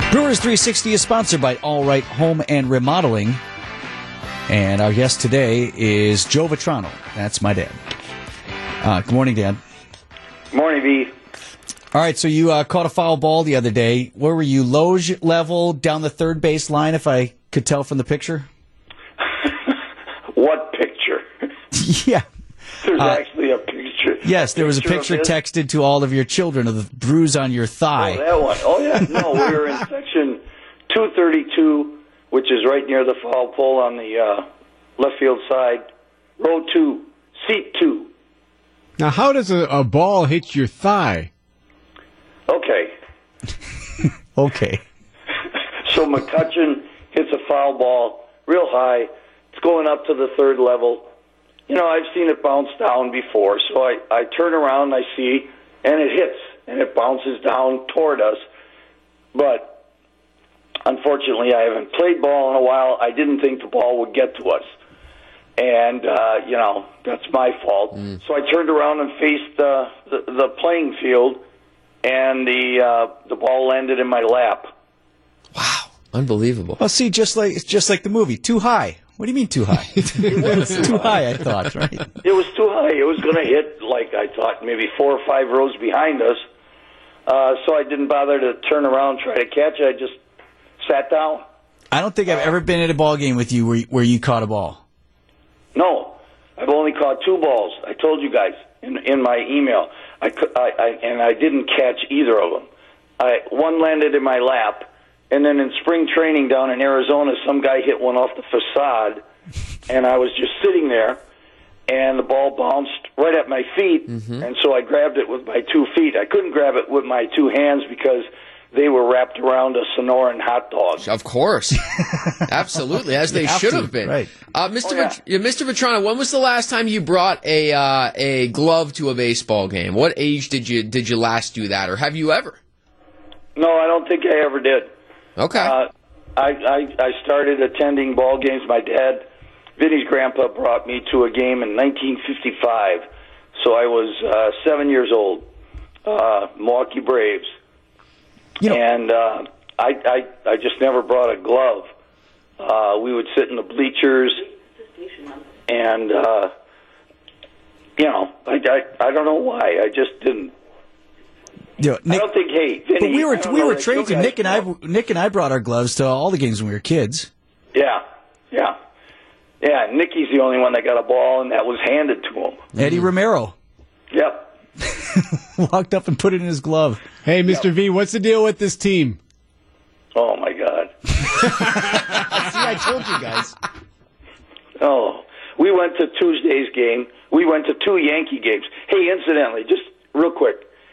Brewers 360 is sponsored by All Right Home and Remodeling. And our guest today is Joe Vitrano. That's my dad. Good morning, Dad. Morning, V. All right, so you caught a foul ball the other day. Where were you, loge level, down the third base line, if I could tell from the picture? What picture? Yeah. There's actually a picture. Yes, there was a picture texted to all of your children of the bruise on your thigh. Oh, that one. Oh, yeah. No, we were in section 232, which is right near the foul pole on the left field side. Row 2, seat 2. Now, how does a ball hit your thigh? Okay. Okay. So McCutcheon hits a foul ball real high. It's going up to the third level. You know, I've seen it bounce down before, so I turn around and I see, and it hits, and it bounces down toward us. But unfortunately, I haven't played ball in a while. I didn't think the ball would get to us. And, you know, that's my fault. So I turned around and faced the playing field, and the ball landed in my lap. Wow, unbelievable. Well, see, just like the movie, Too High. What do you mean too high? It was too high, I thought, right? It was too high. It was going to hit, like I thought, maybe 4 or 5 rows behind us. So I didn't bother to turn around and try to catch it. I just sat down. I don't think I've ever been at a ball game with you where you caught a ball. No, I've only caught 2 balls. I told you guys in my email. And I didn't catch either of them. One landed in my lap. And then in spring training down in Arizona, some guy hit one off the facade, and I was just sitting there, and the ball bounced right at my feet, and so I grabbed it with my 2 feet. I couldn't grab it with my 2 hands because they were wrapped around a Sonoran hot dog. Of course. Absolutely, as they should have been. Right. Mr. Vitrano, when was the last time you brought a glove to a baseball game? What age did you last do that, or have you ever? No, I don't think I ever did. Okay. I started attending ball games. My dad, Vinny's grandpa, brought me to a game in 1955. So I was 7 years old. Milwaukee Braves. You know, and I just never brought a glove. We would sit in the bleachers, and you know, I don't know why. I just didn't. You know, Nick, I don't think. Hey, Vinny, but we were trained to. Nick and I brought our gloves to all the games when we were kids. Yeah. Nicky's the only one that got a ball, and that was handed to him. Eddie Romero. Yep. Walked up and put it in his glove. Hey, Mr. V, what's the deal with this team? Oh my God. See, I told you guys. Oh, we went to Tuesday's game. We went to 2 Yankee games. Hey, incidentally, just real quick.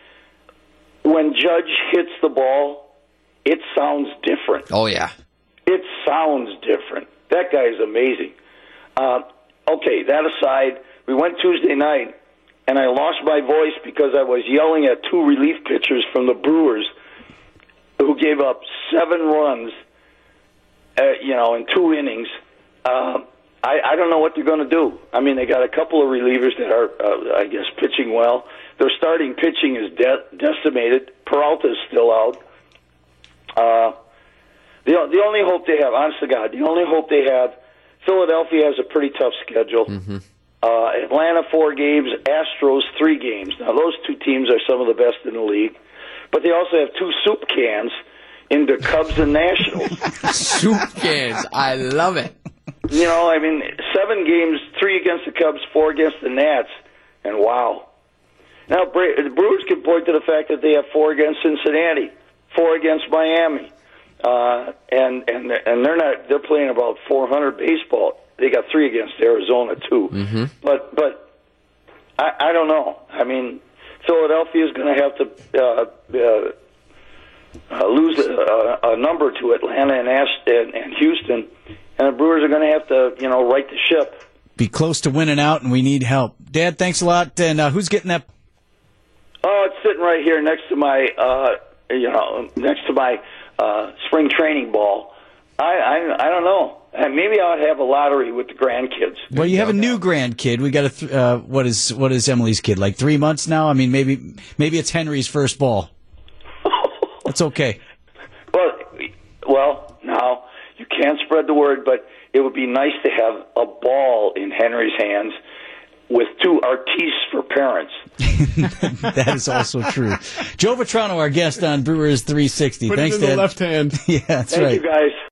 When Judge hits the ball, it sounds different. Oh, yeah. It sounds different. That guy is amazing. Okay, that aside, we went Tuesday night, and I lost my voice because I was yelling at 2 relief pitchers from the Brewers who gave up 7 runs, in 2 innings. I don't know what they're going to do. I mean, they got a couple of relievers that are, I guess, pitching well. Their starting pitching is decimated. Peralta's still out. The only hope they have, honest to God, the only hope they have, Philadelphia has a pretty tough schedule. Atlanta 4 games, Astros 3 games. Now, those 2 teams are some of the best in the league. But they also have 2 soup cans in the Cubs and Nationals. Soup cans. I love it. You know, I mean, 7 games, 3 against the Cubs, 4 against the Nats, and wow. Now, the Brewers can point to the fact that they have 4 against Cincinnati, 4 against Miami, and they're playing about 400 baseball. They got 3 against Arizona too. But I don't know. I mean, Philadelphia is going to have to lose a number to Atlanta and Houston, and the Brewers are going to have to right the ship. Be close to winning out, and we need help. Dad, thanks a lot. And who's getting that? Oh, it's sitting right here next to my spring training ball. I don't know. Maybe I'll have a lottery with the grandkids. Well, you have a new grandkid. We got what is Emily's kid, like 3 months now? I mean, maybe it's Henry's first ball. That's okay. Well, can't spread the word, but it would be nice to have a ball in Henry's hands with 2 artistes for parents. That is also true. Joe Vitrano, our guest on Brewers 360. Put Thanks, it in Dad. the left hand. Yeah, that's right. Thank you, guys.